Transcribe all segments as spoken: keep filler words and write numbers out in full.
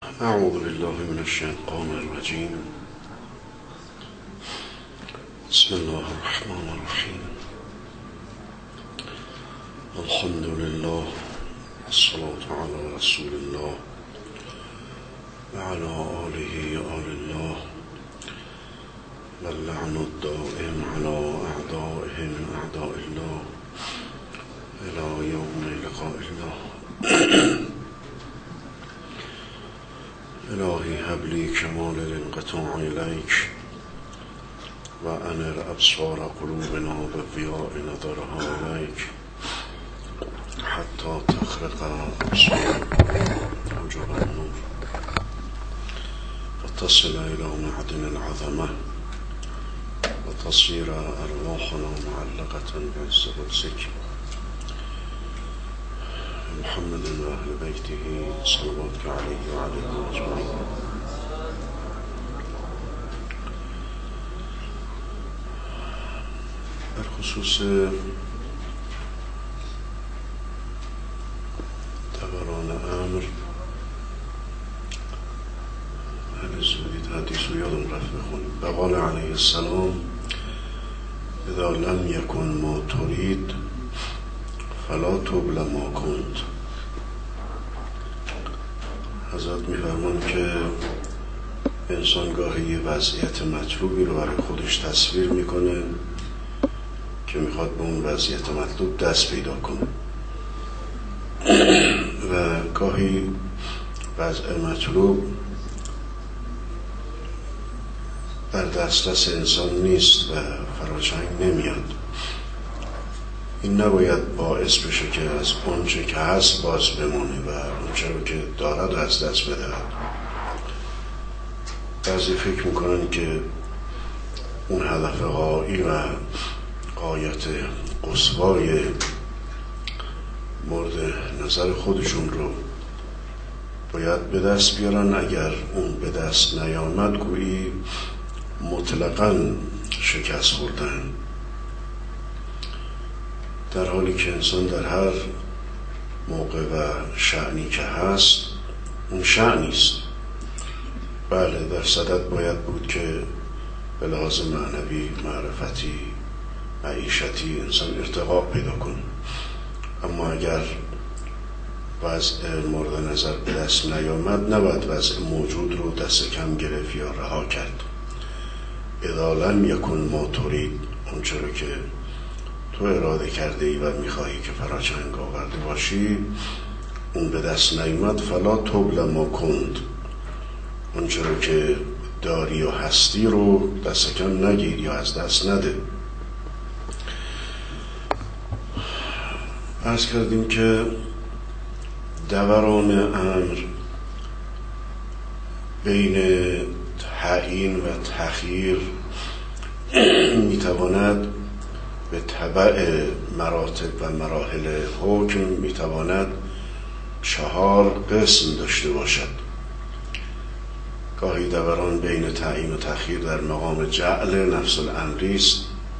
اعوذ بالله من الشیطان الرجیم. بسم الله الرحمن الرحیم. الحمد لله والصلاة على رسول الله وعلى آله آل الله واللعن الدائم على أعدائه من أعداء الله إلى يوم لقاء الله. الهی هب لی کمال الانقطاع الیک و انر ابصار قلوبنا بضیاء نظرها الیک حتی تخرق ابصار حجب النور و تصل الى معدن العظمه و تصیر ارواحنا معلقة بعز قدسک محمد و اهل بیته صلوات علیه و علیهم اجمعین. در خصوص دوران امر هل زودید حدیث رو یادم رفت بخونیم. بقال علیه السلام اذا لم یکن ما ترید فلا تبل ما کند. حضرت می‌فرمان که انسان گاهی یه وضعیت مطلوبی رو برای خودش تصویر میکنه که میخواد به اون وضعیت مطلوب دست پیدا کنه و گاهی وضع مطلوب در دسترس انسان نیست و فراچنگ نمیاد. این نباید باعث بشه که از اونچه که هست باز بمونه و اونچه رو که دارد از دست بدهد. بعضی فکر میکنن که اون هدف غایی و غایت قصوای مورد نظر خودشون رو باید به دست بیارن. اگر اون به دست نیامد گویی مطلقاً شکست خوردن، در حالی که انسان در هر موقع و شأنی که هست اون شأنیست. بله، در صدد باید بود که به لحاظ معنوی، معرفتی، معیشتی انسان ارتقا پیدا کنه، اما اگر وضع مورد نظر به دست نیامد نباید وضع موجود رو دست کم گرفت یا رها کرد. اذا لم یکن ما ترید، اون چرا که تو اراده کرده ای و میخواهی که فراچنگ آورده باشی اون به دست نیامد فلا تبل ما کند، اون چرا که داری و هستی رو دست کم نگیر یا از دست نده. عرض کردیم که دوران امر بین تعیین و تخییر میتواند به تبع مراتب و مراحل حکم میتواند چهار قسم داشته باشد. گاهی دوران بین تعیین و تخییر در مقام جعل نفس الامری است.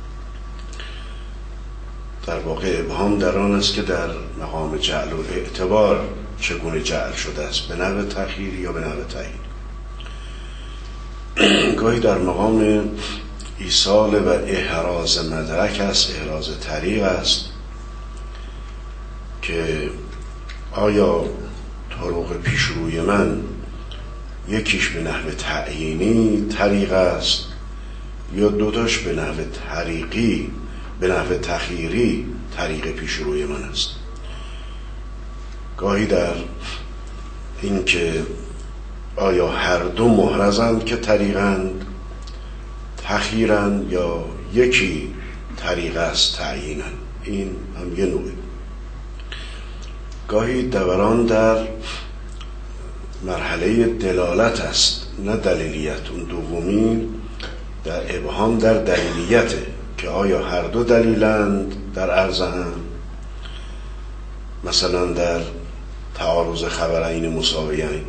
در واقع ابهام در آن است که در مقام جعل و اعتبار چگونه جعل شده است، به نحو تخییر یا به نحو تعیین. گاهی در مقام ایصال و احراز مدرک است، احراز طریق است که آیا طرق پیش روی من یکیش به نحو تعیینی طریق است یا دوتاش به نحو طریقی، به نحو تخییری طریق پیش روی من است. گاهی در این که آیا هر دو محرزند که طریقند، تخییرند، یا یکی طریق است تعیینند. این هم یه نوعه. گاهی دوران در مرحله دلالت است، نه دلیلیت. اون دومی در ابهام در دلیلیته که آیا هر دو دلیلند در عرض هم، مثلا در تعارض خبرین مساویین.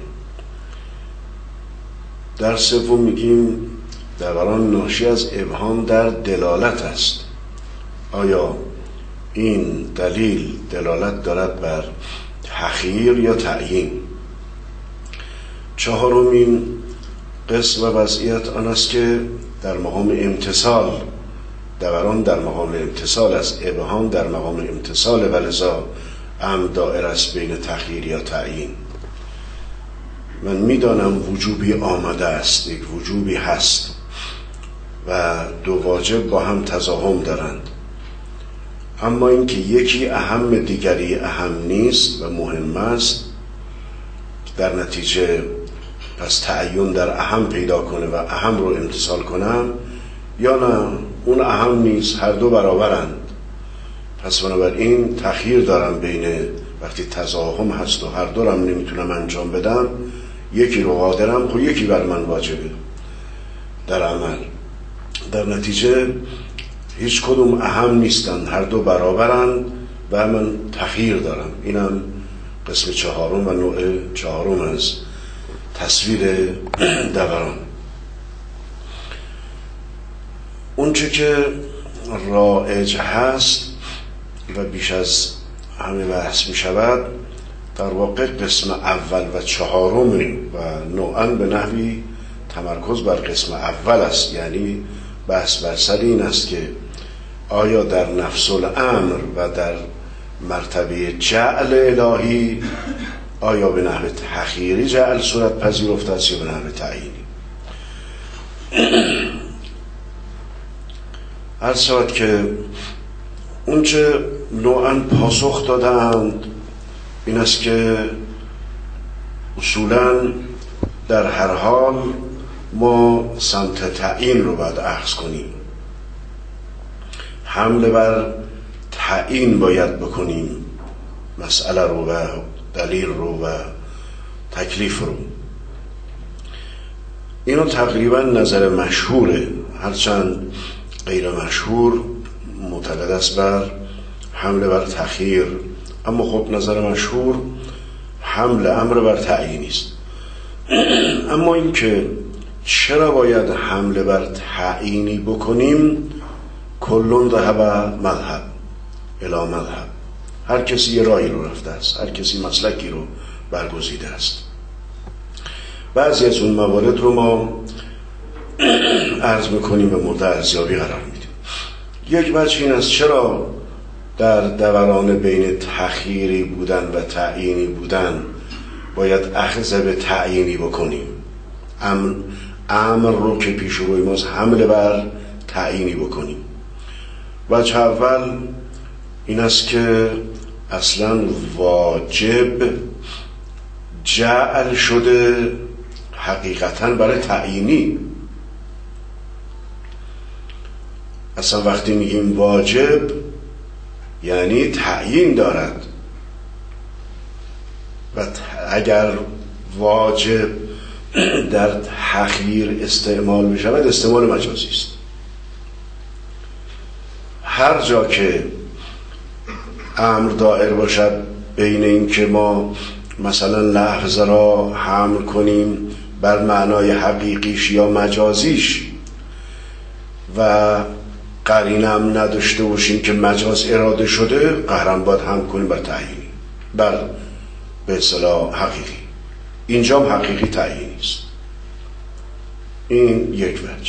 در سوم میگیم دوران ناشی از ابهام در دلالت است، آیا این دلیل دلالت دارد بر تخییر یا تعیین. چهارمین قسم و وضعیت آن است که در مقام امتصال، دوران در مقام امتصال است، ابهام در مقام امتصال، ولذا امر دائر است بین تخییر یا تعیین. من میدانم وجوبی آمده است، یک وجوبی هست و دو واجب با هم تزاحم دارند، اما اینکه یکی اهم دیگری اهم نیست و مهم است، در نتیجه پس تعین در اهم پیدا کنه و اهم رو امتصال کنم، یا نه اون اهم نیست، هر دو برابرند. پس بنابراین تخییر دارم بین وقتی تزاحم هست و هر دو رو نمیتونم انجام بدم، یکی رو قادرم، خب یکی بر من واجبه در عمل. در نتیجه هیچ کدوم اهم نیستن، هر دو برابرند و من تخییر دارم. اینم قسم چهارم و نوع چهارم از تصویر دوران. اونچه که رایج هست و بیش از همه بحث می شود در واقع قسم اول و چهارم و نوعاً به نحوی تمرکز بر قسم اول است. یعنی بحث بر سر این است که آیا در نفس الامر و در مرتبه جعل الهی آیا به نحو تخییری جعل صورت پذیرفته است یا به نحو تعیینی؟ هر شود که اونچه نوعاً پاسخ دادند این است که اصولاً در هر حال ما سمت تعیین رو باید اخذ کنیم، حمله بر تعیین باید بکنیم، مسئله رو و دلیل رو و تکلیف رو. اینو تقریبا نظر مشهوره، هرچند غیر مشهور معتقد است بر حمله بر تخییر، اما خب نظر مشهور حمل امر بر تعیینی است. اما این که چرا باید حمله بر تعیینی بکنیم، کلون ذهب مذهب الی مذهب، هر کسی یه راهی رو رفته است، هر کسی مسلکی رو برگزیده است. بعضی از اون موارد رو ما عرض میکنیم و مورد ارزیابی قرار میدیم. یک وجه این است چرا در دوران بین تخییری بودن و تعیینی بودن باید اخذ به تعیینی بکنیم، امر, امر رو که پیش روی ماست حمله بر تعیینی بکنیم. وجه اول این است که اصلا واجب جعل شده حقیقتا برای تعیینی. اصلا وقتی میگیم واجب یعنی تعیین دارد، و اگر واجب در تخییر استعمال میشود استعمال مجازی است. هر جا که امر دائر باشد بین این که ما مثلا لفظ را حمل کنیم بر معنای حقیقیش یا مجازیش و قرینه هم نداشته باشیم که مجاز اراده شده، قهرم باید هم کنیم بر تعیینی، بر به اصطلاح حقیقی. اینجا هم حقیقی تعیینی است. این یک وجه.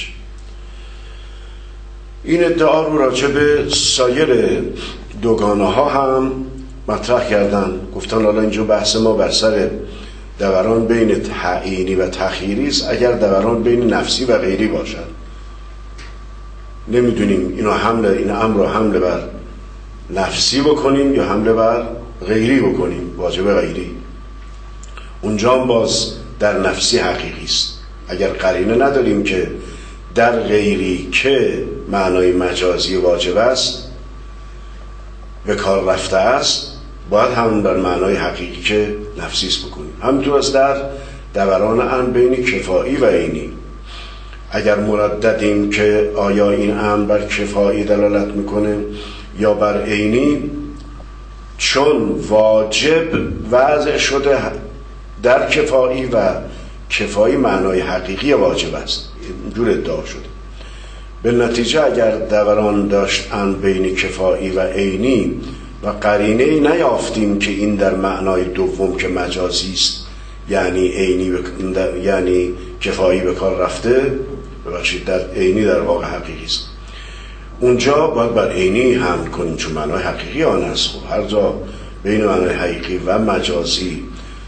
این ادعا رو راجع به سایر دوگانه ها هم مطرح کردن، گفتن حالا اینجا بحث ما بر سر دوران بین تعیینی و تخییری است. اگر دوران بین نفسی و غیری باشد نمیدونیم اینو حمله این امر رو حمله بر نفسی بکنیم یا حمله بر غیری بکنیم، واجب غیری. اونجا هم باز در نفسی حقیقی است. اگر قرینه نداریم که در غیری که معنای مجازی واجب است به کار رفته است، باید همون بر معنای حقیقی که نفسی است بکنیم. همینطور است در دوران امر بین کفایی و عینی. اگر مرددیم که آیا این امر بر کفایی دلالت میکنه یا بر عینی، چون واجب وضع شده در کفایی و کفایی معنای حقیقی واجب است، اینجور ادعا شده. به نتیجه اگر دوران داشت امر بین کفایی و عینی و قرینه‌ای نیافتیم که این در معنای دوم که مجازی است یعنی عینی بک... یعنی کفایی به کار رفته، ببخشید در عینی در واقع حقیقی است. اونجا باید بر عینی حمل کنیم چون معنای حقیقی آن است. خب هر جا بین معنای حقیقی و مجازی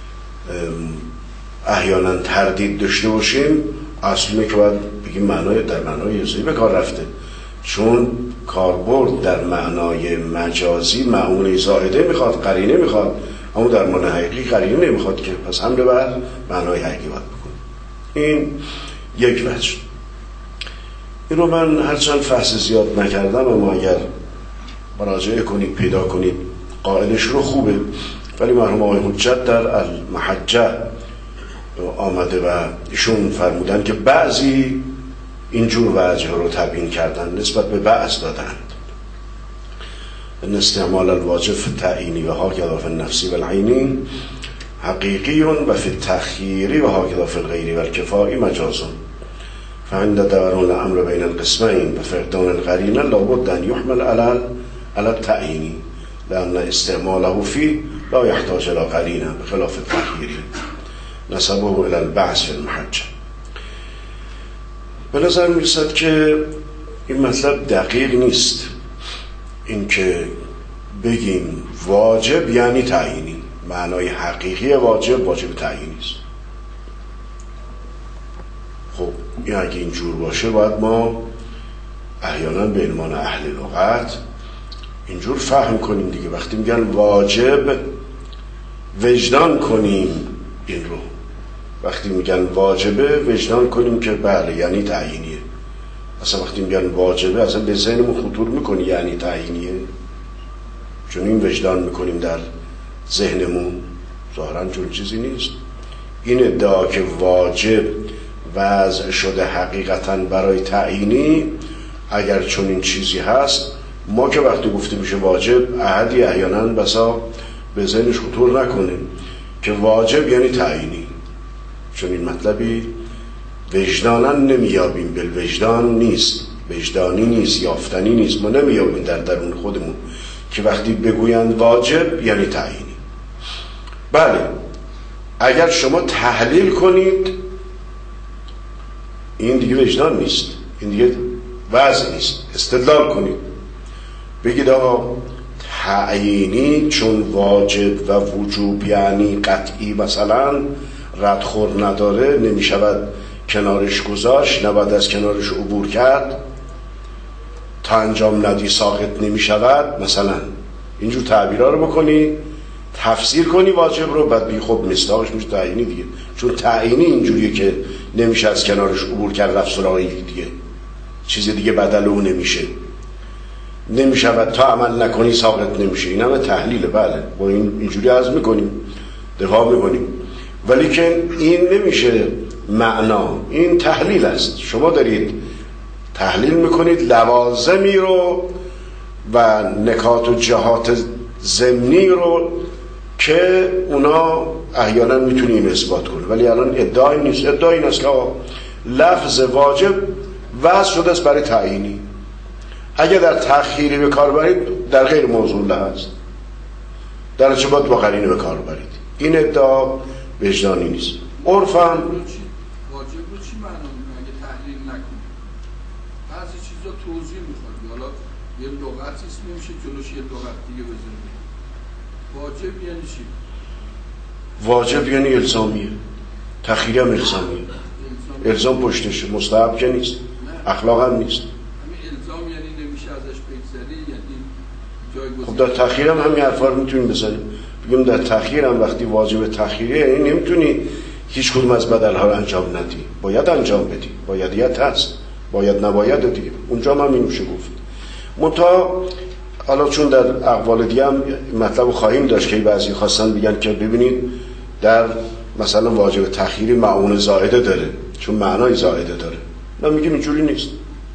احیانا تردید داشته باشیم، اصلی که باید بگیم معنای در معنای یزدی به کار رفته، چون کاربرد در معنای مجازی معونه زائده میخواد، قرینه میخواد، اما در معنای حقیقی قرینه نمیخواد که، پس حمله بر معنای حقیقی باید بکنیم. این یک وجه. این رو من هرچند فحص زیاد نکردم، اما اگر مراجعه کنید پیدا کنید قائلش رو خوبه. ولی مرحوم آقای حجت در المحجه آمده و ایشون فرمودن که بعضی اینجور وجه رو تبیین کردن، نسبت به بعض دادند. ان استعمال الواجب فی التعیینی و هاکذا فی النفسی و العینی حقیقی و فی التخییری و هاکذا فی الغیری و الکفایی مجاز. فعند دوران الامر بین القسمین و فقدان القرینه لابد ان یحمل علی التعیینی لأن استعماله فی لا یحتاج الى قرینه بخلاف التخییری نسبه الى البعث فی المحجه. به نظر میرسد که این مطلب دقیق نیست، این که بگیم واجب یعنی تعیینی. معنای حقیقی واجب واجب تعیینی است. خب این اگه اینجور باشه باید ما احیانا به عنوان اهل لغت اینجور فهم کنیم دیگه. وقتی میگن واجب وجدان کنیم این رو، وقتی میگن واجبه وجدان کنیم که بله یعنی تعیینیه. اصلا وقتی میگن واجبه اصلا به ذهنمون خطور میکنی یعنی تعیینیه، چون این وجدان میکنیم در ذهنمون. ظاهرا چون چیزی نیست. این ادعا که واجب وضع شده حقیقتا برای تعیینی، اگر چون این چیزی هست، ما که وقتی گفته میشه واجب احدی احیانا بسا به ذهنش خطور نکنیم که واجب یعنی تعیینی، چون این مطلبی وجدانا نمیابیم، بالوجدان نیست، وجدانی نیست، یافتنی نیست. ما نمیابیم در درون خودمون که وقتی بگویند واجب یعنی تعیینی. بله اگر شما تحلیل کنید این دیگه وجدان نیست، این دیگه وضع نیست. استدلال کنید بگید آقا تعیینی چون واجب و وجوب یعنی قطعی مثلا ردخور نداره، نمیشود کنارش گذاشت، نباید از کنارش عبور کرد، تا انجام ندی ساقط نمیشود، مثلا اینجور تعبیرها رو بکنی، تفسیر کنی واجب رو، بعد بی خب مصداقش میشه تعیینی دیگه. چون تعیینی اینجوریه که نمیشه از کنارش عبور کرد، رفت سراغ دیگه، چیز دیگه بدل اون نمیشه، نمیشود تا عمل نکنی ساقط نمیشه. این همه تحلیله. بله با این اینجوری عرض میکنیم، دفاع میکنیم، ولی که این نمیشه معنا، این تحلیل است. شما دارید تحلیل میکنید لوازمی رو و نکات و جهات ضمنی رو که اونا احیانا میتونیم اثبات کنیم، ولی الان ادعای نیست. ادعای این است که لفظ واجب وضع شده است برای تعیینی. اگه در تأخیری به کار برید در غیر موضوع له است، در چه باید با قرینه به کار برید. این ادعا وجدانی نیست. عرفاً واجب رو چی معنا میکنه اگه تحلیل نکنه؟ بعضی چیزا توضیح میخواد، حالا یه لغت اسم نمیشه جلوش یه لغت دیگه بزنید. واجب یعنی چی؟ واجب یعنی الزامیه. تأخیری هم الزامیه. الزام پشتش مستحب که نیست، اخلاق هم نیست. همین الزام یعنی نمیشه ازش بگذری، یعنی جایگزین. خب در تأخیر هم همین حرفا رو میتونیم بزنیم، بگیم در تأخیر هم وقتی واجب تأخیریه یعنی نمیتونی هیچ کدوم از بدلها رو انجام ندی، باید انجام بدی، بایدیت هست، باید نباید دیگه. اونجا هم همین میشه گفت. منتها حالا چون در اقوال دیگه هم مطلب خواهیم داشت که بعضی خواستن بگن که ببینید در مثلا واجب تأخیری معون زائده داره، چون معنای زائده داره. ما میگیم اینجوری نیست.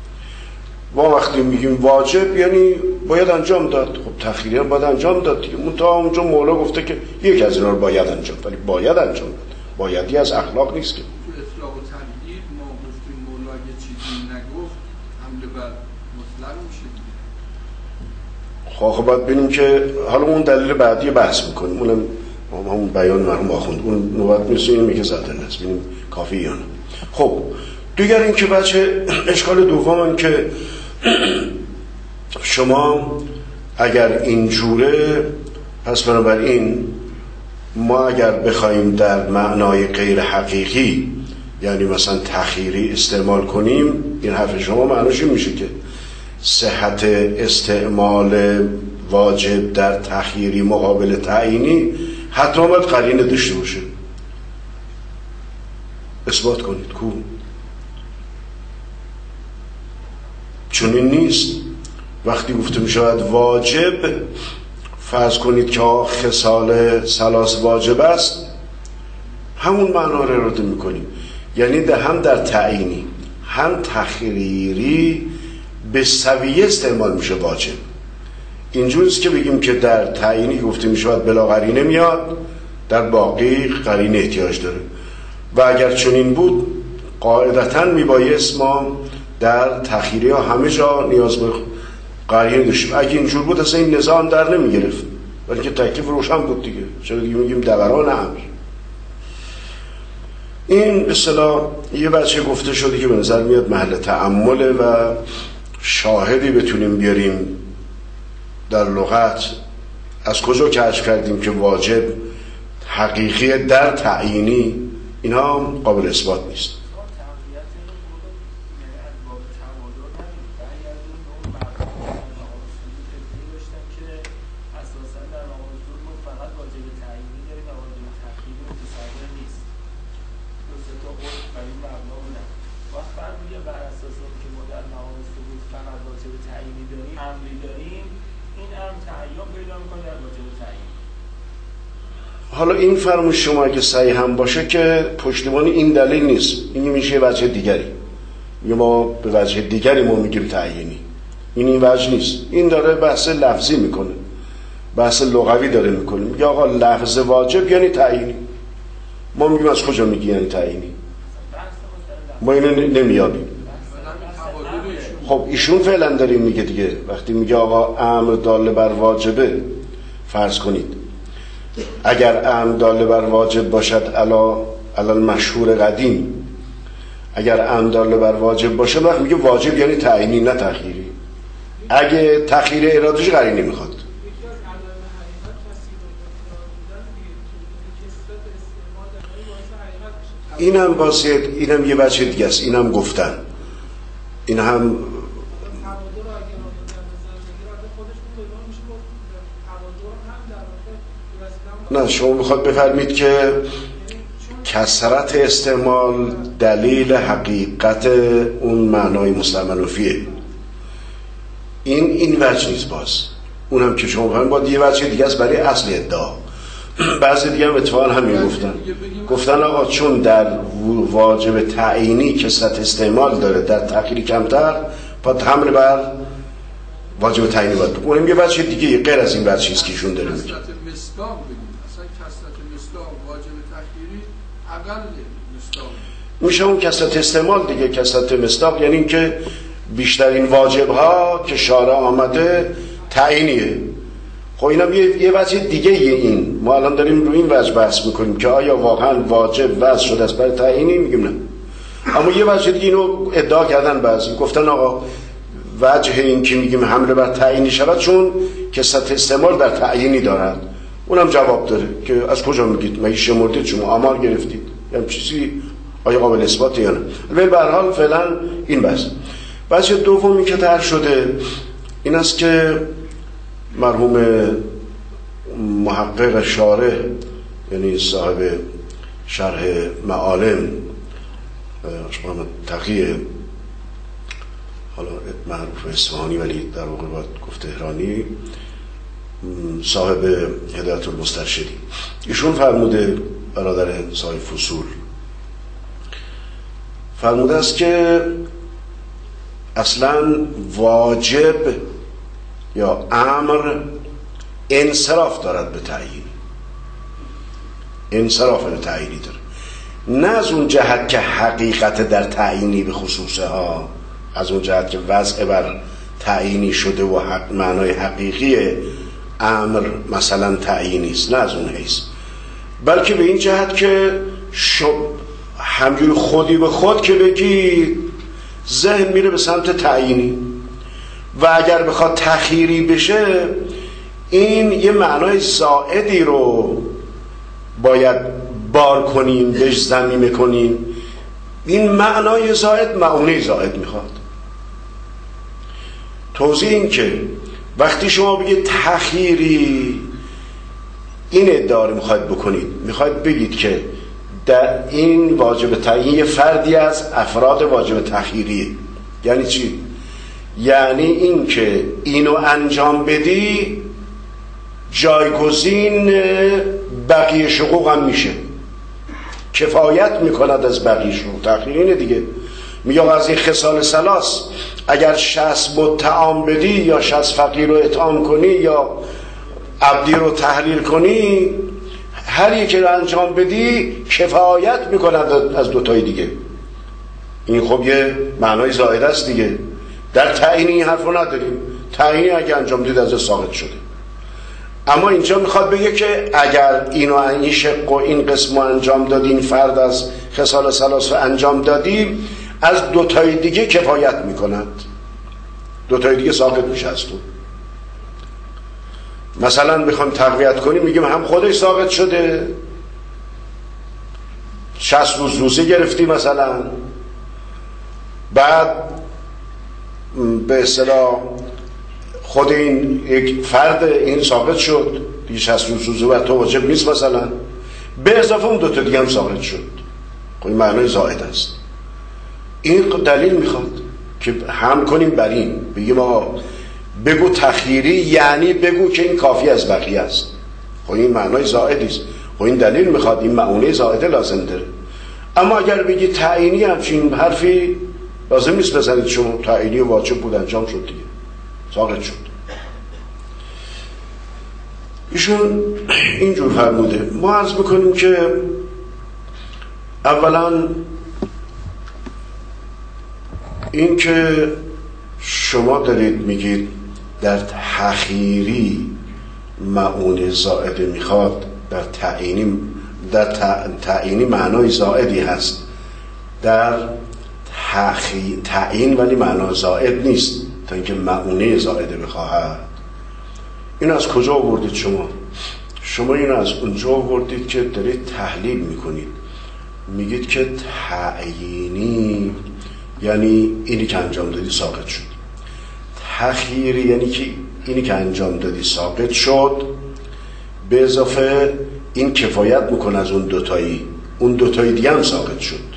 ما وقتی میگیم واجب یعنی باید انجام داد، خب تأخیری هم باید انجام داد دیگه. منتها اونجا مولا گفته که یک از اینا رو باید انجام داد، ولی باید انجام داد، بایدی از اخلاق نیست که. تو اطلاق و تردید ما گفتیم مولا اگه چیزی نگفت حمله بر مطلق میشه. خب خب باید ببینیم که حالا اون دلیل بعدی بحث میکنیم، اونم همون بیان مرحوم آخوند اون نوبت نیست، این میگه زدن است، ببینیم کافی یا نه. خب دیگر این که بچه اشکال دوم که شما اگر اینجوره، پس بنابراین ما اگر بخوایم در معنای غیر حقیقی یعنی مثلا تخییری استعمال کنیم، این حرف شما معناش این میشه که صحت استعمال واجب در تخییری مقابل تعیینی حتما باید قرینه داشته باشه. اثبات کنید کو چون این نیست. وقتی گفته می شود واجب، فرض کنید که خصال ثلاث واجب است، همون معنا رو اراده می کنیم، یعنی ده هم در تعیینی هم تخییری به سویه استعمال میشه واجب. اینجوریست که بگیم که در تعیینی گفته می شود بلا قرینه میاد، در باقی قرینه احتیاج داره. و اگر چنین بود قاعدتاً میبایست ما در تخییری ها همه جا نیاز به قرینه داشتیم. اگه اینجور بود اصلا این نظام در نمیگرفت، ولی که تکلیف روشن بود دیگه. چرا دیگه میگیم دوران امر. این به اصطلاح یه بچه گفته شده که به نظر میاد محل تأمله و شاهدی بتونیم بیاریم در لغت از کجا کشف کردیم که واجب حقیقی در تعیینی، اینها قابل اثبات نیست. حالا این فرموش شما اگه صحیح هم باشه که پشتیبانی این دلیل نیست، این میشه وجه دیگری، یا ما به وجه دیگری ما میگیم تعیینی، این این وجه نیست. این داره بحث لفظی میکنه، بحث لغوی داره میکنه، میگه آقا لفظ واجب یعنی تعیینی. ما میگیم از کجا میگی یعنی تعیینی؟ ما اینو نمیابیم. خب ایشون فعلا داره میگه دیگه، وقتی میگه آقا امر دال بر واجبه، فرض کنید اگر امر دال بر واجب باشد علا علا مشهور قدیم، اگر امر دال بر واجب باشه وقت میگه واجب یعنی تعیینی نه تخییری. اگه تخییر ارادهش قرینه میخواد. اینم واسه اینم یه بچه دیگه است، اینم گفتن، این هم نه. شما میخواد بفرمید که کثرت استعمال دلیل حقیقت اون معنای مستعمل فیه، این این وجه نیست. باز اونم که شما بفرمید باید یه وجه دیگه است برای اصل ادعا. بعضی دیگه هم اتفاقا همین گفتن گفتن آقا چون در واجب تعیینی کثرت استعمال داره، در تخییری کمتر، پس حمل بر واجب تعیینی باید. اونم یه وجه دیگه غیر از این وجه چیز که ایشون داره میگه. کثرت مصداق بگیم، اصلا کثرت مصداق واجب تخییری اقل مصداق میشه اون کثرت استعمال دیگه. کثرت مصداق یعنی که بیشترین واجب ها که شارع آمده تعیینیه. خب اینم یه یه وجه دیگه یه. این ما الان داریم روی این وجه بحث میکنیم که آیا واقعا واجب وضع شده است برای تعیینی، میگیم نه. اما یه وجه دیگه اینو ادعا کردن بعضی، گفتن آقا وجه این که میگیم حمله بر تعیینی شود چون کثرت استعمال در تعیینی دارد. اونم جواب داره که از کجا میگید؟ مگه شمردید؟ شما آمار گرفتید؟ یا چیزی آیا قابل اثبات یا نه؟ ولی به هر حال فعلا این بس. وجه دومی که طرح شده این است که مرحوم محقق شارح، یعنی صاحب شرح معالم محمد تقی، حالا معروف اصفهانی ولی در واقع باید گفت تهرانی، صاحب هدایت المسترشدی، ایشون فرموده، برادر صاحب فصول فرموده است که اصلا واجب یا امر انصراف دارد به تعیین، انصراف به تعیینی داره، نه از اون جهت که حقیقت در تعیینی به خصوصه ها، از اون جهت که وضع بر تعیینی شده و حق معنای حقیقی امر مثلا تعیینی است، نه از اون حیث، بلکه به این جهت که همجوری خودی به خود که بگی ذهن میره به سمت تعیینی و اگر بخواد تخییری بشه این یه معنای زائدی رو باید بار کنیم، بهش ضمیمه کنیم. این معنای زائد معونه زائد میخواد. توضیح این که وقتی شما بگید تخییری، این ادعا رو میخواید بکنید، میخواید بگید که در این واجب تعیین یه فردی از افراد واجب تخییریه. یعنی چی؟ یعنی این که اینو انجام بدی جایگزین بقیه شقوق هم میشه، کفایت میکند از بقیه شقوق. تخییر اینه دیگه. میگه از این خصال ثلاث اگر شصت بود طعام بدی یا شصت فقیر رو اطعام کنی یا عبدی رو تحریر کنی، هر یکی رو انجام بدی کفایت میکند از دوتای دیگه. این خب یه معنای زائد است دیگه. در تعیینی این حرف رو نداریم. تعیینی اگه انجام دید از ساقط شده. اما اینجا میخواد بگه که اگر اینو این شق و این قسم رو انجام دادی، این فرد از خصال ثلاث رو انجام دادی، از دوتای دیگه کفایت میکند، دوتای دیگه ساقط میشه از تو. مثلا بخوام تقویت کنیم میگیم هم خودش ساقط شده، شصت روز روزه گرفتی مثلا، بعد به اصطلاح خود این یک فرد این ساقط شد دیگه، شصت روز روزه و تو واجب نیست مثلا، به اضافه اون دوتا دیگه هم ساقط شد. خب این معنای زائد است. این دلیل میخواد که هم کنیم بر این، بگیم آقا بگو تخییری یعنی بگو که این کافی از بقیه است. خب این معنای زائدی است. خب این دلیل میخواد، این معونه زائده لازم داره. اما اگر بگی تعیینی همچین حرفی لازم نیست بزنید، شما تعیینی و واجب بود انجام شد دیگه، ساقط شد. ایشون اینجور فرموده. ما عرض بکنیم که اولا این که شما دارید میگید در تخییری معونه زائده میخواد، در تعیینی در تعیینی معنای زائدی هست، در تعیین ولی معنا زائد نیست تا اینکه معونه زائده بخواهد. این از کجا آوردید شما؟ شما این از اونجا آوردید که دارید تحلیل میکنید، میگید که تعیینی یعنی اینی که انجام دادی ساقط شد، تخییری یعنی که اینی که انجام دادی ساقط شد، به اضافه این کفایت میکنه از اون دوتایی، اون دوتایی دیگه هم ساقط شد.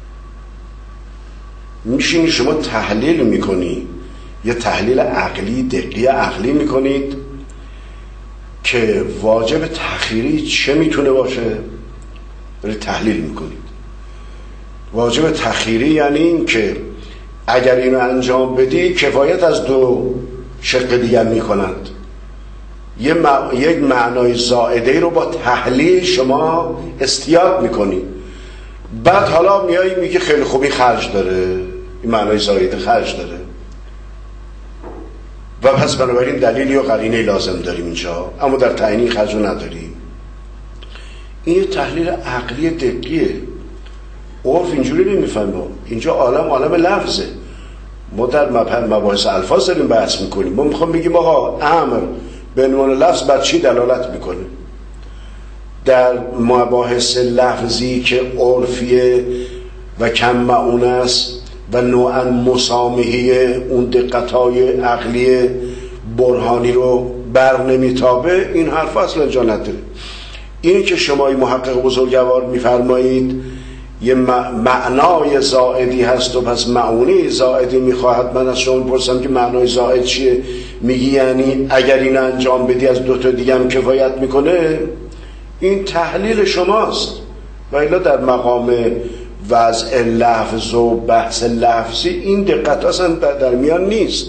میشینی شما تحلیل میکنی، یه تحلیل عقلی دقیق عقلی میکنید که واجب تخییری چه میتونه باشه، برای تحلیل میکنید. واجب تخییری یعنی این که اگر اینو انجام بدی کفایت از دو شق دیگر میکند. یه مع... یک معنای زائده رو با تحلیل شما استیاد میکنی، بعد حالا میایی میگه خیلی خوبی خرج داره، این معنای زائده خرج داره و پس بنابراین دلیلی و قرینه لازم داریم اینجا، اما در تعیینی خرج رو نداریم. این یه تحلیل عقلی دقیقه. عرف اینجوری نمیفهمه. اینجا عالم عالم لفظه. ما در مباحث الفاظ داریم بحث میکنیم. ما میخوام بگیم آقا امر به عنوان لفظ بر چی دلالت میکنه. در مباحث لفظی که عرفیه و کم معونه است و نوعا مسامحیه، اون دقتهای عقلی برهانی رو بر نمیتابه، این حرف اصلا جا نداره. اینی که شمای محقق بزرگوار میفرمایید یه معنای زائدی هست و پس معونه زائدی میخواهد، من از شما پرسم که معنای زائد چیه؟ میگی یعنی اگر این انجام بدی از دوتا دیگه هم کفایت میکنه. این تحلیل شماست و الا در مقام وضع لفظ و بحث لفظی این دقت اصلا در, در میان نیست.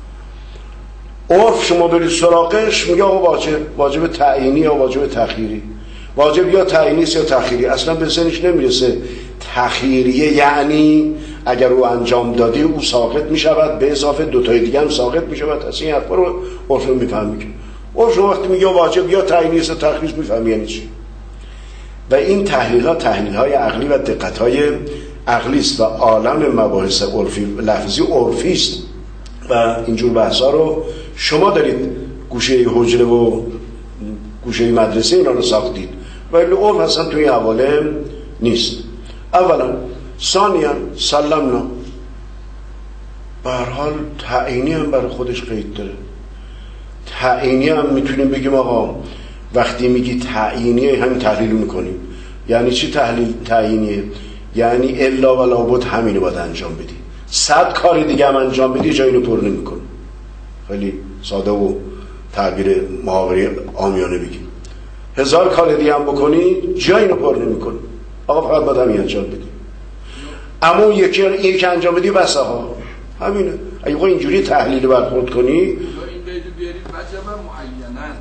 عرف شما برید سراغش میگه آقا واجب واجب تعیینی یا واجب تخییری، واجب یا تعیینی یا تخییری، اصلا به ذهنش نمیرسه تخییریه یعنی اگر او انجام دادی او ساقط میشود، به اضافه دوتای دیگه هم ساقط میشود. اصلا این حرفا رو عرف میفهمی که عرف شما وقتی میگه واجب یا تعیینی یا تخییری میفهمی یعنی چی. و این تحلیل ها تحلیل های عقلی و دقت های عقلی است و عالم مباحث عرفی لفظی عرفی است و اینجور بحث ها رو شما دارید گوشه حجره و گوشه مدرسه اینا رو ساختید ولی عرف اصلا توی عوالم نیست. اولا ثانیا سلمنا به هر حال تعیینی هم برای خودش قید داره. تعیینی هم میتونیم بگیم آقا وقتی میگی تعیینی همین تحلیل میکنیم. یعنی چی تحلیل تعیینیه؟ یعنی الا و لابد همینو باید انجام بدی، صد کار دیگه هم انجام بدی جایی رو پر نمیکنه. خیلی ساده و تعبیر محاوره عامیانه بگیم هزار کار دیگه هم بکنی جایی رو پر نمیکنه. آقا فقط باید همین انجام بدی، اما یکی یکی انجام بدی بس ها همینه. اگه اینجوری تحلیل برخورد کنی این بیدو بیارید وجبه معینن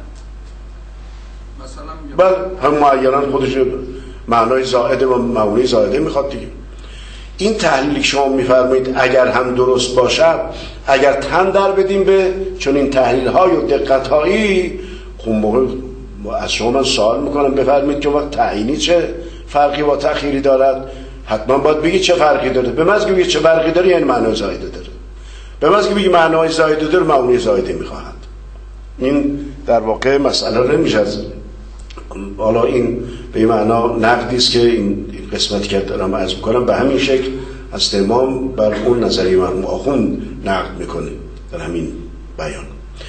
مثلا بله هم معینن خودش معنای زائده و معنی زائده میخواد دیگه. این تحلیلی شما میفرمایید اگر هم درست باشد، اگر تن در بدیم به چون این تحلیل های و دقت هایی، خب موقع از شما من سوال میکنم بفرمایید که وقت تعیینی چه فرقی با تأخیری دارد؟ حتما باید بگی چه فرقی داره. به محض که بگی چه فرقی داره یعنی معنای زائده داره. به محض که بگی معنای زائده داره معنی زائده میخواهد. این در واقع مسئله رو نمیشه از حالا این به این معنا نقدی است که این قسمتی که دارم عرض میکنم به همین شکل از امام بر اون نظریه مرحوم آخوند نقد میکنه در همین بیان.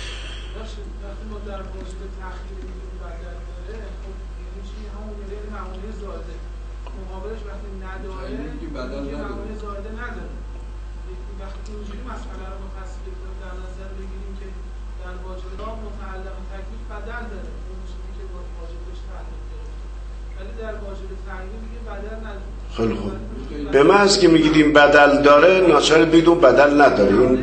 خیلی خوب. به محض که میگید این بدل داره ناچار بگید اون بدل نداره. اون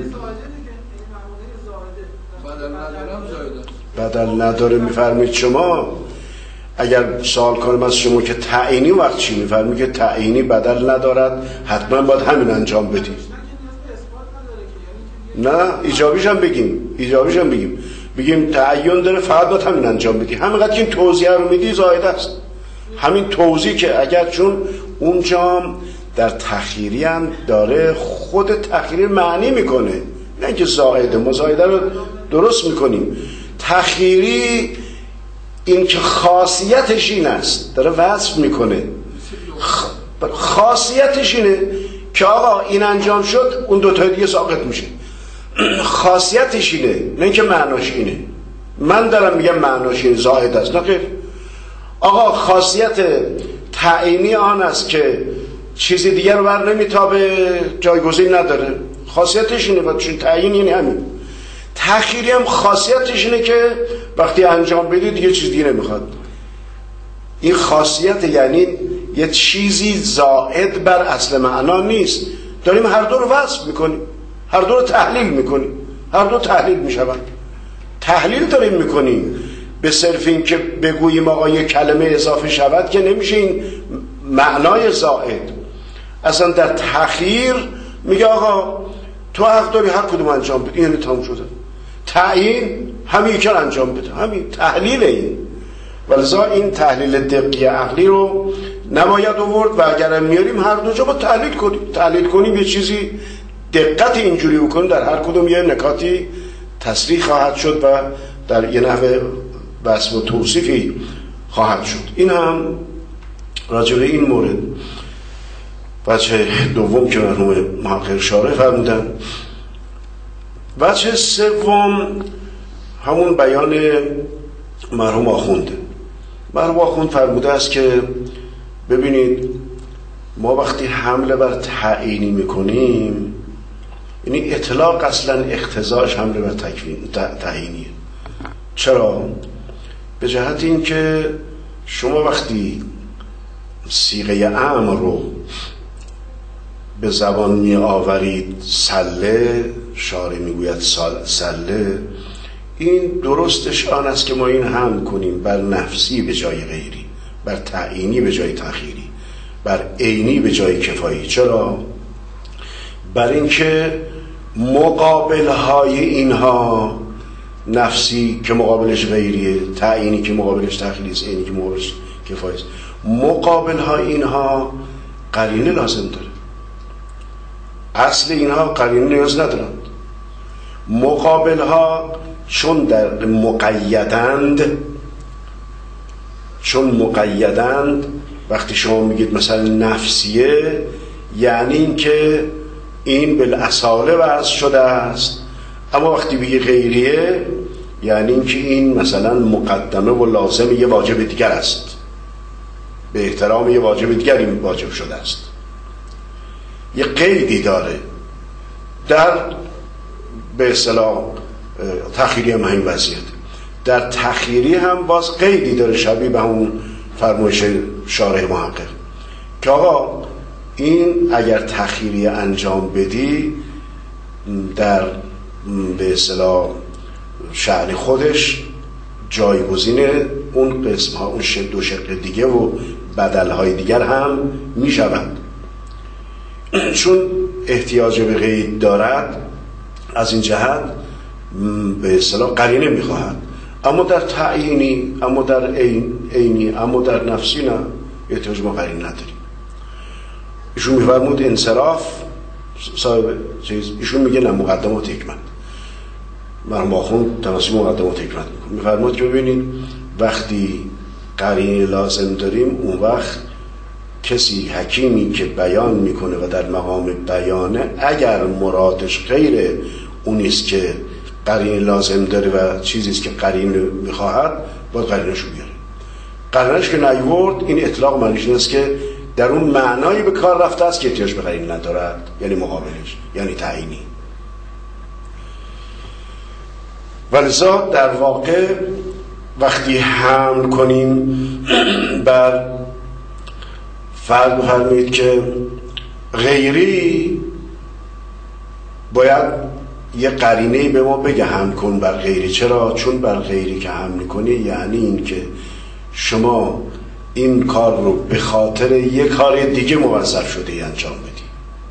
بدل نداره میفرمید شما. اگر سوال کنم از شما که تعیینی وقت چی میفرمید که تعیینی بدل ندارد حتما باید همین انجام بدیم. نه ایجابیش هم بگیم ایجابیش هم بگیم بگیم تعیین داره فقط باید همین انجام بدی. همینقدر که این توضیح رو میدی زائد است. همین توضیح که اگر چون اونجا در تخییری هم داره خود تخییری معنی میکنه، نه اینکه زائده مزایده رو درست میکنیم. تخییری این که خاصیتش این است داره وصف میکنه، خاصیتش اینه که آقا این انجام شد اون دوتای دیگه ساقط میشه. خاصیتش اینه نه اینکه معناش اینه. من دارم میگم معناش اینه زائد است نه خیر. آقا خاصیت تعیینی آن است که چیزی دیگر رو بر نمیتابه جایگزین نداره. خاصیتش اینه و چون تعیین یعنی همین. تأخیری هم خاصیتش اینه که وقتی انجام بدی دیگه چیز دیگه نمیخواد. این خاصیت یعنی یه چیزی زائد بر اصل معنا نیست. داریم هر دو رو وصف میکنیم، هر دو رو تحلیل میکنیم، هر دو تحلیل میشوند. تحلیل داریم میکنیم به صرف این که بگوییم آقا یک کلمه اضافه شود که نمیشه این معنای زائد. اصلا در تخییر میگه آقا تو حق داری هر کدوم انجام بده، یعنی تموم شده. تعیین همین یکی انجام بده، همین تحلیل. این ولذا این تحلیل دقیق عقلی رو نباید آورد و اگر میاریم هر دو جا با تحلیل کنیم تحلیل کنیم یه چیزی دقت اینجوری بکنیم در هر کدوم یه نکاتی تصریح خواهد شد و در یه نحوه وصف و توصیفی خواهد شد. این هم راجع به این مورد. وجه دوم که مرحوم محقق شارح فرمودن. وجه سوم همون بیان مرحوم آخونده. مرحوم آخوند فرموده است که ببینید ما وقتی حمله بر تعیینی میکنیم یعنی اطلاق اصلا اقتضاش حمله بر تعیینیه. چرا؟ به جهت این که شما وقتی صیغه امر رو به زبان می آورید سله، شارع میگوید سله، این درستش آن است که ما این هم کنیم بر نفسی به جای غیری، بر تعیینی به جای تأخیری، بر عینی به جای کفایی. چرا؟ بر اینکه مقابل های اینها نفسی که مقابلش غیریه، تعیینی که مقابلش تأخیری است، عینی که مقابلش کفایی است، مقابل ها اینها قرینه لازم داره. اصل اینها قرینه نیاز ندارند. مقابل ها چون در مقیدند چون مقیدند وقتی شما میگید مثلا نفسیه، یعنی این که این بالاصاله وضع شده است، اما وقتی بگی غیریه یعنی این که این مثلا مقدمه و لازم یه واجب دیگر است، به احترام یه واجب دیگر این واجب شده است. یه قیدی داره. در به اصطلاح تخیری هم همین وضعیت، در تخیری هم باز قیدی داره شبیه به همون فرمایش شارح محقق که آقا این اگر تخیری انجام بدی در به اصطلاح شأن خودش جایگزین اون قسم ها، اون دو شق دیگه و بدل های دیگر هم می شود. چون احتیاج به قید دارد از این جهت به اصطلاح قرینه می خواهد، اما در تعیینی، اما در عین عینی، اما در نفسی نه، احتیاج ما قرینه نداریم. ایشون میفرمود انصراف صاحب چیز، ایشون میگه نه مقدمات حکمت، مرحوم آخوند تناسب مقدمات حکمت میکنه. میفرمود که ببینید وقتی قرینه لازم داریم اون وقت کسی حکیمی که بیان میکنه و در مقام بیانه اگر مرادش غیر اونیست که قرینه لازم داره و چیزیست که قرینه میخواهد باید قرینه‌شو بیاره. قرینه‌اش که نیورد این اطلاق معنیش نیست که در اون معنایی به کار رفته است که احتیاج به قرینه ندارد، یعنی مقابلش، یعنی تعیینی. ولذا در واقع وقتی حمل کنیم بر فرض بفرمایید که غیری، باید یه قرینه‌ای به ما بگه حمل کن بر غیری. چرا؟ چون بر غیری که حمل کنی یعنی این که شما این کار رو به خاطر یک کار دیگه موظف شده ای انجام بدی،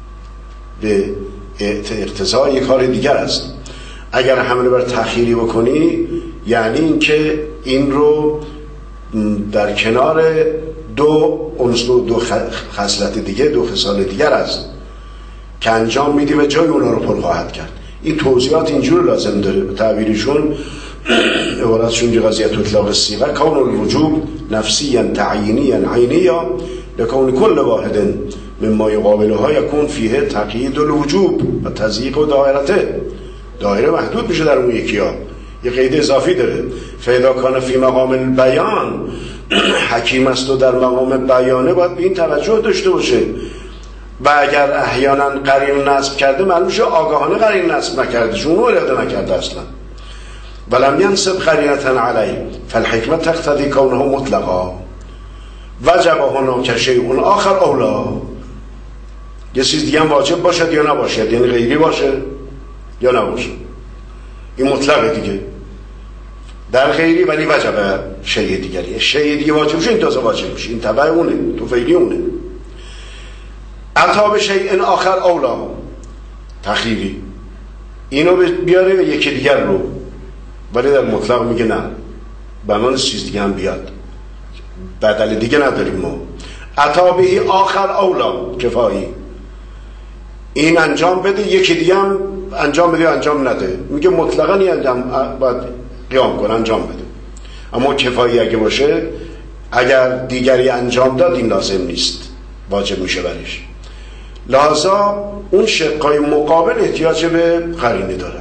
به اقتضای یک کار دیگر است. اگر حمله بر تأخیری بکنی یعنی این که این رو در کنار دو عنصر، دو خصلت دیگه، دو خصال دیگر است که انجام میدی و جای اونا رو پر خواهد کرد. این توضیحات اینجور لازم داره. به تعبیرشون عبارتشون که قضیت اطلاق الصیغه کون الوجوب نفسیا تعیینیا عینیا لکون کل واحد مما یقابلها یکون فیه تقیید الوجوب و تضییق و دایرته. دایره محدود میشه در اون یکی ها، یه قید اضافی داره. فاذا کان فی مقام البیان، حکیم است و در مقام بیانه باید به این توجه داشته باشه. و اگر احیانا قرین نصب کرده معلوم شه آگاهانه قرین نصب نکرده، چون اون اراده نکرده اصلا. ولم ینصب قرینة علیه فالحکمت تقتضی کونه مطلقا وجب هناک شیء آخر اولا. یه چیز دیگه هم واجب باشد یا نباشد، یعنی غیری باشه یا نباشه، این مطلقه دیگه در غیری، ولی وجب شیء دیگری. شیء دیگه واجب شه این تازه واجب میشه، این تبع اونه، تو فعلی اونه. عطا به شیء آخر اولا، تخیری اینو بیاره و یکی دیگر رو، ولی در مطلق میگه نه، بنان چیز دیگه هم بیاد، بدل دیگه نداریم ما. عطا به آخر اولا کفایی، این انجام بده یکی دیگه هم انجام بده انجام نده، میگه مطلقا این انجام باید قیام کنه انجام بده، اما کفایی اگه باشه اگر دیگری انجام داد این لازم نیست، واجب میشه برش. لذا اون شقای مقابل احتیاج به قرینه داره.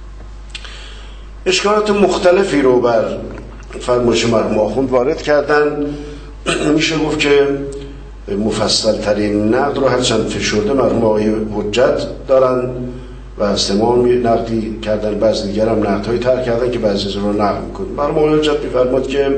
اشکالات مختلفی رو بر فرمایش مرحوم آخوند وارد کردن. میشه گفت که مفصل ترین نقد رو هرچند فشرده مرحوم آقای حجت دارن و از تمام نقدی کردن، بعضی دیگر هم نقدهایی تر کردن که بعضی از رو نقد میکنن. مرحوم آقای حجت میفرماد که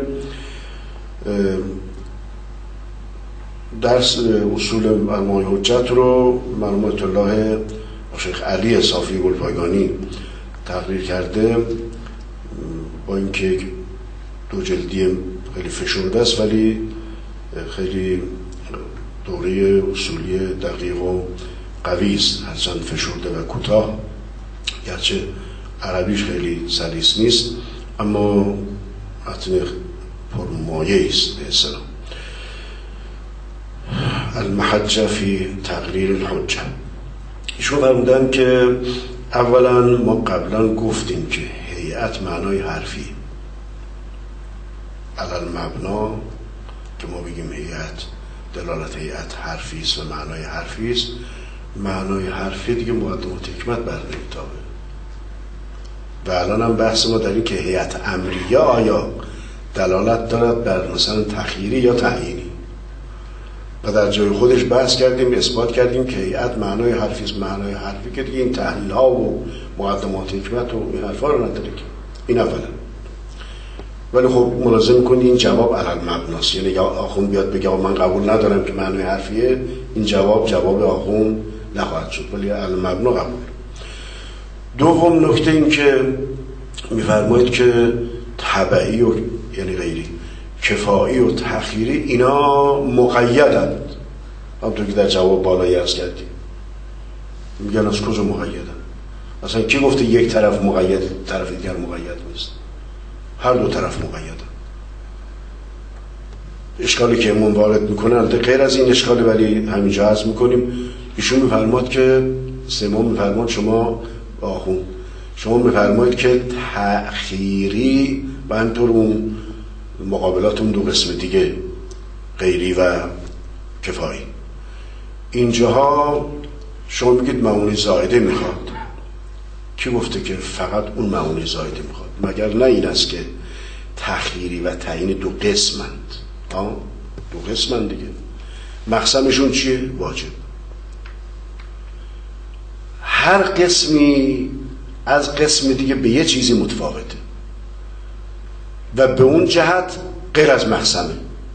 درس اصول مرحوم آقای حجت رو مرحوم آیت الله شیخ علی صافی گلپایگانی تقریر کرده، با اینکه دو جلدی خیلی فشرده است ولی خیلی دوره اصولی دقیق و قوی است، هرچند فشرده و کوتاه، گرچه عربیش خیلی سلیس نیست اما متن پرمایه است به اصطلاح. المحجه فی تقریر الحجه. ایشون فرمودن که اولا ما قبلا گفتیم که هیئت معنای حرفی، علل مبنا که ما بگیم هیئت دلالت هیئت حرفی است و معنای حرفی است، معنای حرفی دیگه مقدمات حکمت بر نمیتابه. و الان هم بحث ما در این که هیئت امریه آیا دلالت دارد بر مثلا تخییری یا تعیینی، و در جای خودش بحث کردیم، اثبات کردیم که هیئت معنای حرفی است. معنای حرفی که دیگه این تحلیل ها و مقدمات حکمت و این حرفا رو نداره که این اولا. ولی خب ملاحظه می‌کنید این جواب علل مبناست، یعنی یا آخوند بیاد بگه من قبول ندارم که معنای حرفیه، این جواب جواب آخوند نخواهد شد، ولی علل مبنا قبول. دوم نکته این که میفرمایید که تبعی و یعنی غیری کفایی و تخییری اینا مقیدند، همونطور که در جواب بالایی عرض کردیم. میگن از کجا مقیدن؟ اصلا کی گفته یک طرف مقید طرف دیگر مقید نیست؟ هر دو طرف مقیدن. اشکالی که امون وارد میکنه البته غیر از این اشکالی، ولی همینجا عرض میکنیم. ایشون میفرماد که سوم میفرماد شما آخون شما میفرمایید که تأخیری و همینطور اون مقابلات اون دو قسم دیگه غیری و کفایی، اینجاها شما میگید معونی زائده میخواد. کی گفته که فقط اون معونی زائده میخواد؟ مگر نه این است که تأخیری و تعیین دو قسمند؟ ها دو قسمند دیگه. مقسمشون چیه؟ واجب. هر قسمی از قسم دیگه به یه چیزی متفاوته و به اون جهت غیر از مقسمه.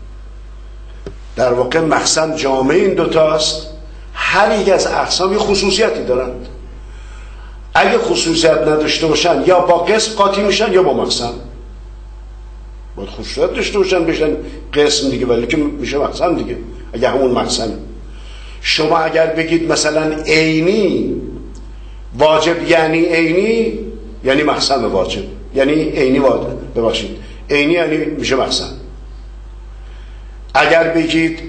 در واقع مقسم جامعه این دوتاست. هر یک از اقسام خصوصیتی دارند. اگه خصوصیت نداشته باشن یا با قسم قاطی میشن یا با مقسم. باید خصوصیت داشته باشن بشن قسم دیگه، ولی که میشه مقسم دیگه. اگه همون مقسم شما اگر بگید مثلا عینی واجب یعنی عینی یعنی مقسم واجب، یعنی عینی واجب، ببخشید عینی یعنی میشه مقسم. اگر بگید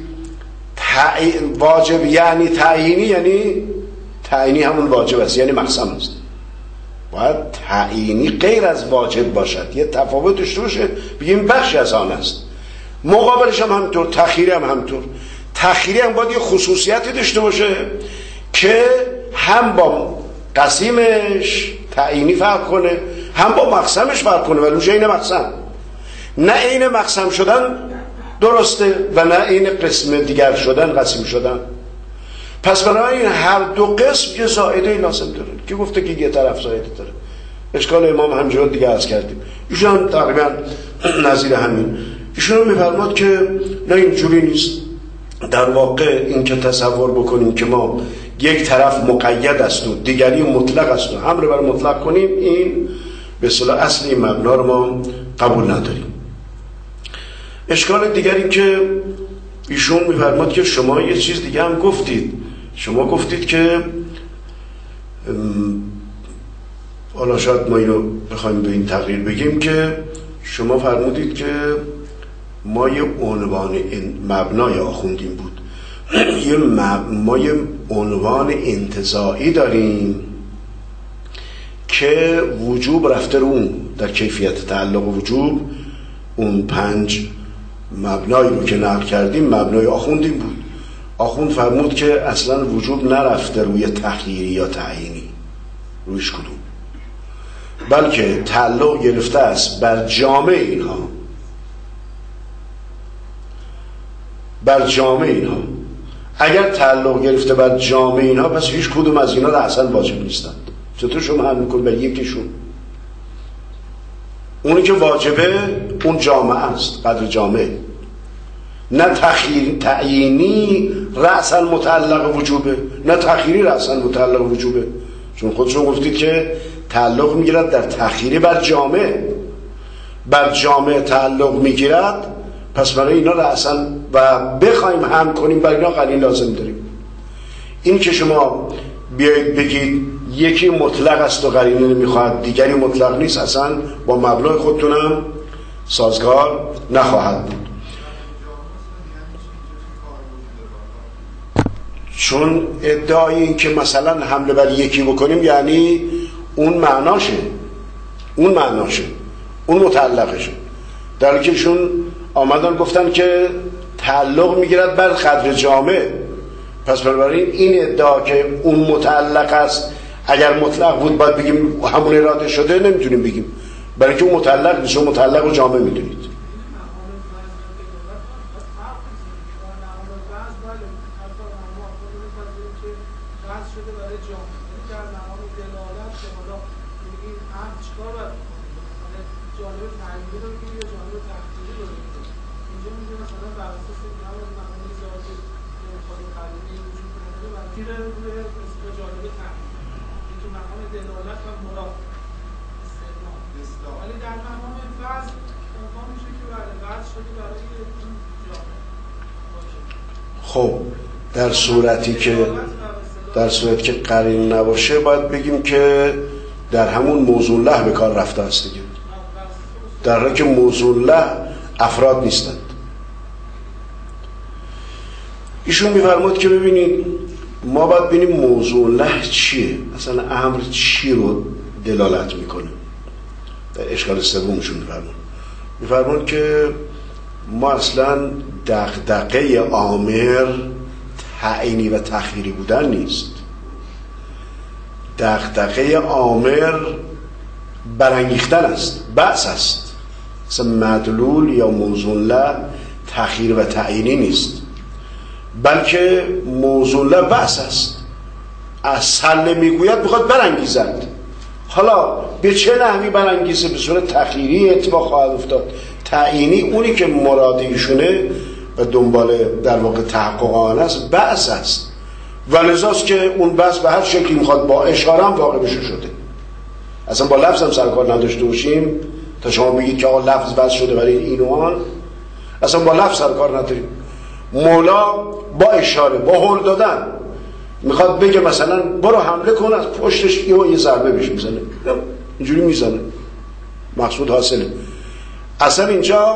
واجب یعنی تعیینی یعنی تعیینی همون واجب است، یعنی مقسم است. باید تعیینی غیر از واجب باشد، یه تفاوت داشته باشه، بگیم بخشی از آن است. مقابلش هم همینطور، تخییری هم همینطور. تخییری هم باید یه خصوصیتی داشته باشه که هم با قسیمش تعیینی فرق کنه هم با مقسمش فرق کنه، ولی اونجا این مقسم. نه این مقسم شدن درسته و نه این قسم دیگر شدن قسیم شدن. پس بنابراین هر دو قسم یه زائده لازم داره. کی گفته که یه طرف زائده داره؟ اشکال امام همجور دیگه عرض کردیم. ایشون هم تقریبا نظیر همین. ایشون میفرماد که نه اینجوری نیست. در واقع این که تصور بکنیم که ما یک طرف مقید است و دیگری مطلق است و همه رو بر مطلق کنیم، این به اصطلاح اصل این مبنا رو ما قبول نداریم. اشکال دیگری که ایشون میفرماد که شما یه چیز دیگه هم گفتید. شما گفتید که حالا شاید ما اینو بخوایم به این تقریر بگیم که شما فرمودید که ما یه عنوان مبنای آخوندیم بود یه مب... ما یه عنوان انتزاعی داریم که وجوب رفته رو اون در کیفیت تعلق وجوب اون پنج مبنایی رو که نقل کردیم مبنای آخوندیم بود. آخوند فرمود که اصلا وجوب نرفته روی تخییری یا تعیینی، رویش کدوم، بلکه تعلق گرفته است بر جامع اینها، بر جامع اینها. اگر تعلق گرفته بر جامع اینها پس هیچ کدوم از اینا اصلا واجب نیستند. چطور شما حل میکنید بر یکیشون؟ اونی که واجبه اون جامعه است، قدر جامعه، نه تخییر تعیینی رأساً متعلق وجوبه، نه تخییری رأساً متعلق وجوبه. چون خودشون گفتید که تعلق میگیرد در تخییری بر جامعه، بر جامعه تعلق میگیرد، پس برای اینا رأساً و بخوایم هم کنیم برای اینا قرینه لازم داریم. این که شما بیایید بگید یکی مطلق است و قرینه نمیخواهد دیگری مطلق نیست، اصلا با مبنای خودتونم سازگار نخواهد بود. چون ادعای این که مثلا حمله بر یکی بکنیم یعنی اون معناشه اون معناشه اون متعلقشه، در حالی که ایشون آمدن گفتن که تعلق میگیرد بر قدر جامع. پس بنابراین این ادعا که اون متعلق است اگر مطلق بود باید بگیم همون اراده شده، نمیتونیم بگیم، برای که اون متعلق نیست، اون متعلق و جامع میدونید. خب در صورتی که در صورتی که قرین نباشه باید بگیم که در همون موضوع له به کار رفته است دیگه، در حالی که موضوع له افراد نیستند. ایشون میفرمود که ببینید ما باید ببینیم موضوع له چیه، مثلا امر چی رو دلالت میکنه. در اشکال سومشون میفرمود میفرمود که ما اصلا دغدغه آمر تعیینی و تخییری بودن نیست، دغدغه آمر برانگیختن است، بحث است. مثلا مدلول یا موضوع له تخییر و تعیینی نیست، بلکه موضوع له بحث است. از سله میگوید میخواد برانگیزد، حالا به چه نحوی برانگیزه؟ به صورت تخییری اتفاق خواهد افتاد، تعیینی اونی که مراد ایشونه و دنبال در واقع تحقق آن است بحث است، و لذاست که اون بحث به هر شکلی میخواد با اشاره هم واقع بشه شده. اصلا با لفظ هم سرکار نداشته باشیم تا شما بگید که آقا لفظ بحث شده برای این و آن، اصلا با لفظ سرکار نداریم. مولا با اشاره با هول دادن میخواد بگه مثلا برو حمله کن، از پشتش یه ضربه بهش میزنه، اینجوری میزنه، مقصود حاصله. اصلا اینجا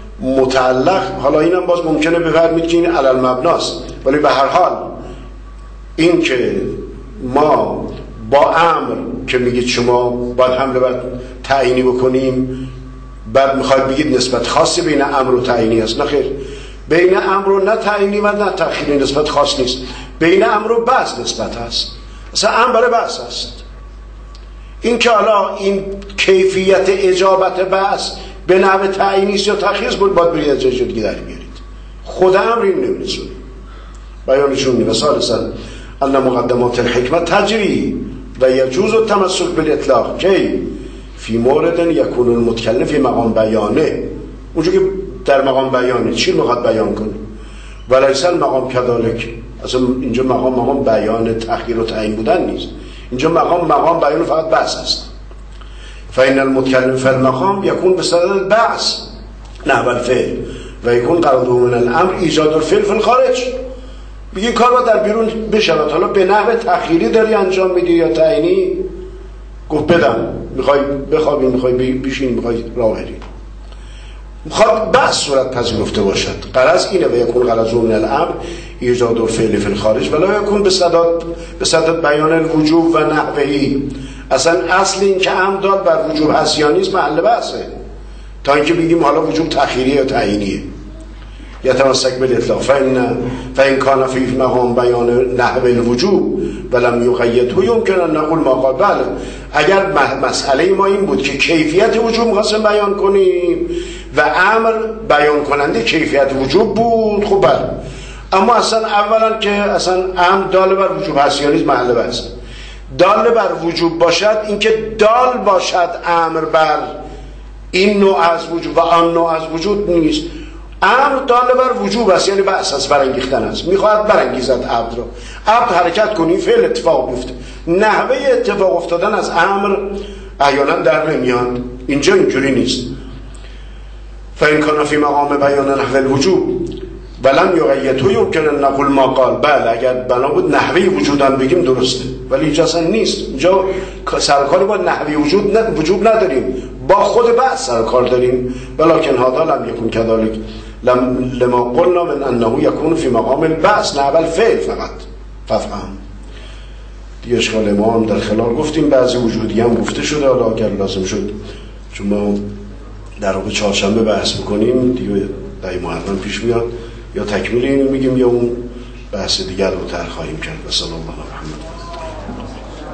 متعلق، حالا اینم باز ممکنه بفرمید که این علل مبناست، ولی به هر حال این که ما با امر که میگید شما باید حمله بر تعیینی بکنیم، بعد میخواید بگید نسبت خاصی بین امر و تعیینی است. نه خیر، بین امر و نه تعیینی و نه تخییری نسبت خاص نیست، بین امر و بحث نسبت هست. اصلا امر برای بحث است. این که حالا این کیفیت اجابت بحث به نحو تعیینی است یا تخییری بود باید برید از جای دیگه در بیارید. خود امر این نمی‌رسونه. بیانشون نیست. و ثالثاً ان مقدمات الحکمت تجری و یجوز التمسک بالاطلاق کی فی مورد یکون المتکلم فی مقام بیانه، اونجا که در مقام بیانه چی میخواد بیان کنه، ولیس المقام کذالک. اصلا اینجا مقام مقام بیان تخییر و تعیین بودن نیست، اینجا مقام مقام بیان فقط بحث است. فإن المتكلم في المقام يكون بصدد البعث نحو الفعل و يكون قرضه من الامر ایجاد الفعل في الخارج. بگی کار رو در بیرون بشود، حالا به نحو تخییری داری انجام میدی یا تعیینی؟ گفت بدم، میخوای بخوابی، میخوای بشین، میخوای راه بری، میخواد بحث صورت پذیرفته باشد. غرض اینه و یکون غرضه من الامر ایجاد الفعل في الخارج ولا یکون بصدد بصدد بیان الوجوب و نحوهی. اصلا اصل این که امر داد بر وجوب هست یا نیست محل بحثه، تا اینکه بگیم حالا وجوب تخییری یا تعیینیه. یتمسک بالاطلاق فإن فإن كان فی مقام بیان نحو الوجوب ولم یقیده یمکن ان نقول ما قال. بله اگر مسئله ما این بود که کیفیت وجوب می‌خواستیم بیان کنیم و امر بیان کننده کیفیت وجوب بود، خب بله، اما اصلا اولا که اصلا امر دال بر وجوب هست یا نیست محل بحث. دال بر وجوب باشد اینکه دال باشد امر بر این نوع از وجوب و آن نوع از وجود نیست. امر دال بر وجوب است، یعنی بحث است، برانگیختن است، میخواهد برانگیزد عبد رو. عبد حرکت کنی، فعل اتفاق بیفته. نحوه اتفاق افتادن از امر احیانا در نمیاد، اینجا اینجوری نیست. فإن كان في مقام بیان نحو الوجوب ولم یقیده یمکن ان نقول ما قال. بله اگر بنا بود نحوه وجودن بگیم درسته، ولی اینجا اصلا نیست. اینجا سرکاری با نحوه وجود نه وجوب نداریم، با خود بحث سرکار داریم. ولکن هذا لم یکن كذلك لم لما قلنا من انه یکون فی مقام البحث نحو الفعل فقط. قطعا دیگه اشکال ما هم در خلال گفتیم، بعضی وجودی هم گفته شده، حالا اگر لازم شد چون ما در واقع چهارشنبه بحث میکنیم دیگه در محرم پیش میاد، یا تکمیل اینو میگیم یا اون بحث دیگر رو طرح خواهیم کرد. و صلی الله علیه و محمد.